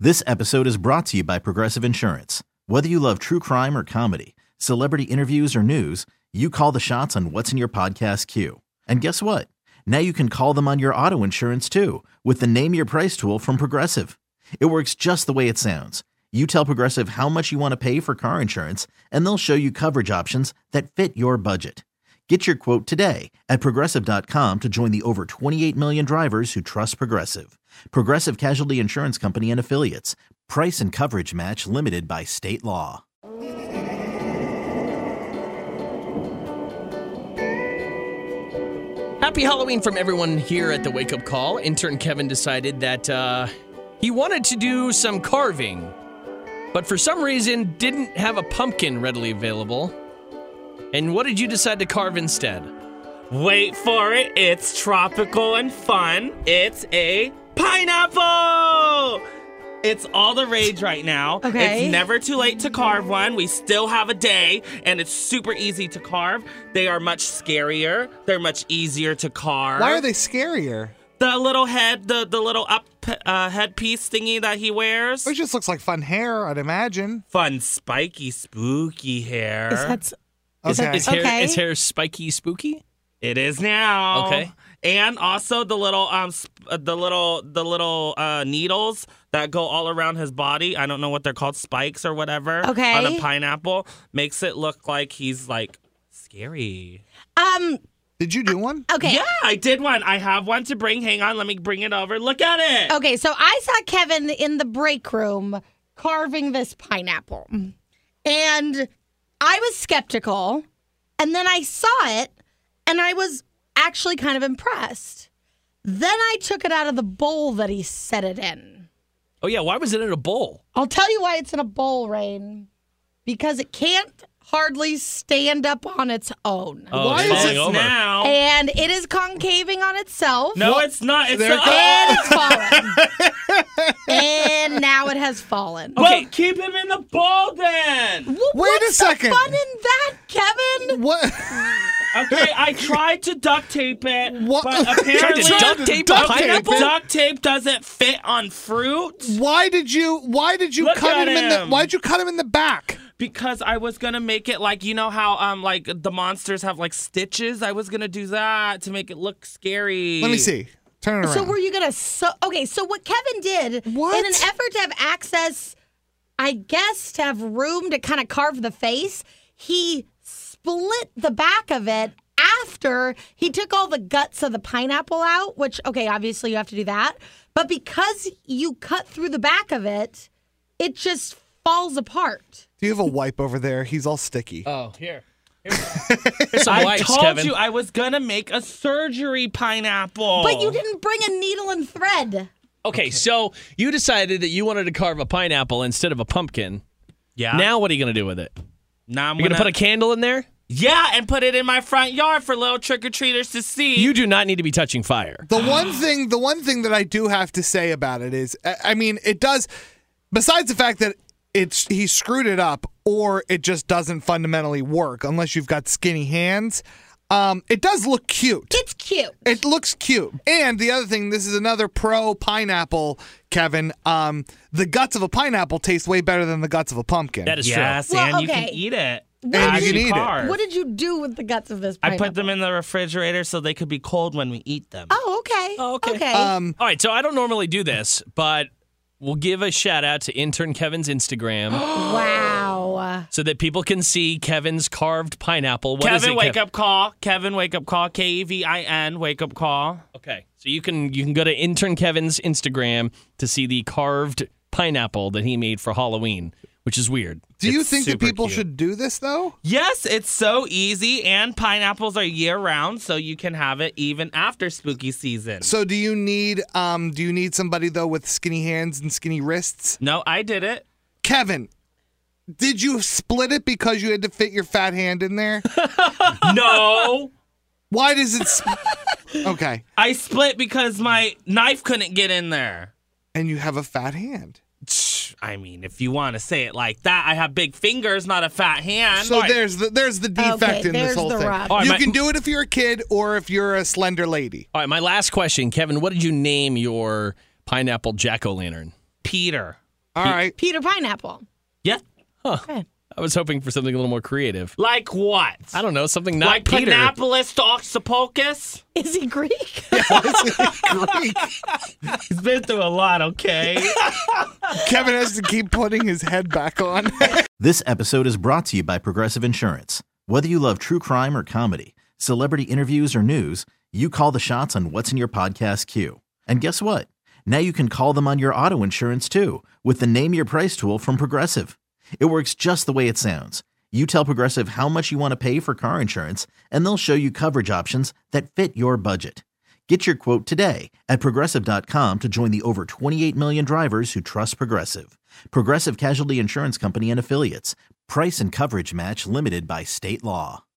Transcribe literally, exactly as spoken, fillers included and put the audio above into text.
This episode is brought to you by Progressive Insurance. Whether you love true crime or comedy, celebrity interviews or news, you call the shots on what's in your podcast queue. And guess what? Now you can call them on your auto insurance too with the Name Your Price tool from Progressive. It works just the way it sounds. You tell Progressive how much you want to pay for car insurance, and they'll show you coverage options that fit your budget. Get your quote today at Progressive dot com to join the over twenty-eight million drivers who trust Progressive. Progressive Casualty Insurance Company and Affiliates. Price and coverage match limited by state law. Happy Halloween from everyone here at the Wake Up Call. Intern Kevin decided that uh, he wanted to do some carving, but for some reason didn't have a pumpkin readily available. And what did you decide to carve instead? Wait for it. It's tropical and fun. It's a pineapple! It's all the rage right now. Okay. It's never too late to carve one. We still have a day, and it's super easy to carve. They are much scarier. They're much easier to carve. Why are they scarier? The little head, the, the little up uh, headpiece thingy that he wears. It just looks like fun hair, I'd imagine. Fun, spiky, spooky hair. Is that, Okay. Is hair, Okay. is hair spiky spooky? It is now. Okay. And also the little um sp- uh, the little the little uh, needles that go all around his body. I don't know what they're called, spikes or whatever. Okay. On a pineapple makes it look like he's like scary. um, Did you do one? okay. Yeah, I did one. I have one to bring. Hang on, let me bring it over. Look at it. Okay, so I saw Kevin in the break room carving this pineapple. And I was skeptical. And then I saw it, and I was actually kind of impressed. Then I took it out of the bowl that he set it in. Oh, yeah. Why was it in a bowl? I'll tell you why it's in a bowl, Rain. Because it can't hardly stand up on its own. Oh, Why it's is falling it over. now? And it is concaving on itself. No, it's not. It's There it not. goes. And it's fallen. And now it has fallen. Well, keep him in the bowl then. Well, Wait a what's second. the fun in that, Kevin? What? Okay, I tried to duct tape it, What? but Tried to apparently duct tape a duct pineapple? duct tape doesn't fit on fruit. Why did you? Why did you Look cut at him in the? him. Why'd you cut him in the back? Because I was gonna make it like, you know how um like the monsters have like stitches. I was gonna do that to make it look scary. Let me see. Turn it around. So were you gonna? So okay. So what Kevin did What? in an effort to have access, I guess, to have room to kind of carve the face, he split the back of it after he took all the guts of the pineapple out. Which, okay, obviously you have to do that, but because you cut through the back of it, it just falls apart. Do you have a wipe over there? He's all sticky. Oh, here. Here's some I wipes, told Kevin. you I was gonna make a surgery pineapple. But you didn't bring a needle and thread. Okay, so you decided that you wanted to carve a pineapple instead of a pumpkin. Yeah. Now what are you going to do with it? now I'm You're going to put a candle in there? yeah, and put it in my front yard for little trick or treaters to see. You do not need to be touching fire. The one thing, the one thing that I do have to say about it is, I I mean, it does. Besides the fact that it's he screwed it up, or it just doesn't fundamentally work unless you've got skinny hands. Um, it does look cute. It's cute. It looks cute. And the other thing, this is another pro pineapple, Kevin. Um, the guts of a pineapple taste way better than the guts of a pumpkin. That is yes, true. Well, and you okay. can eat it. What And As you can eat it. carve. What did you do with the guts of this I pineapple? put them in the refrigerator so they could be cold when we eat them. Oh, okay. Oh, okay. Okay. um, All right, so I don't normally do this, but we'll give a shout out to intern Kevin's Instagram wow. so that people can see Kevin's carved pineapple. What is Kevin, it, wake Kev- up call. Kevin, wake up call. K E V I N, wake up call. Okay, so you can you can go to intern Kevin's Instagram to see the carved pineapple that he made for Halloween, which is weird. do you It's think that super people cute. should do this though? Yes, it's so easy, and pineapples are year round, so you can have it even after spooky season. So do you need um do you need somebody though with skinny hands and skinny wrists? No, I did it. Kevin, did you split it because you had to fit your fat hand in there? No, Why does it sp- Okay. I split because my knife couldn't get in there. And you have a fat hand. I mean, if you want to say it like that, I have big fingers, not a fat hand. So there's the there's the defect Okay, in this there's whole the thing. rub. All right, you my- can do it if you're a kid or if you're a slender lady. All right, my last question, Kevin. What did you name your pineapple jack-o'-lantern? Peter. All right. Peter Pineapple. Yeah. Huh. Okay. I was hoping for something a little more creative. Like what? I don't know, something not like Peter. Panapolis to Oxypocus? Is he Greek? Greek. He's been through a lot, okay? Kevin has to keep putting his head back on. This episode is brought to you by Progressive Insurance. Whether you love true crime or comedy, celebrity interviews or news, you call the shots on what's in your podcast queue. And guess what? Now you can call them on your auto insurance too with the Name Your Price tool from Progressive. It works just the way it sounds. You tell Progressive how much you want to pay for car insurance, and they'll show you coverage options that fit your budget. Get your quote today at Progressive dot com to join the over twenty-eight million drivers who trust Progressive. Progressive Casualty Insurance Company and Affiliates. Price and coverage match limited by state law.